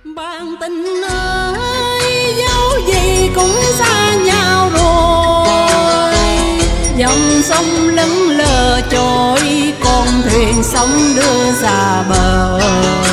Bạn tình ơi, dẫu gì cũng xa nhau rồi. Dòng sông lững lờ trôi, con thuyền sóng đưa xa bờ.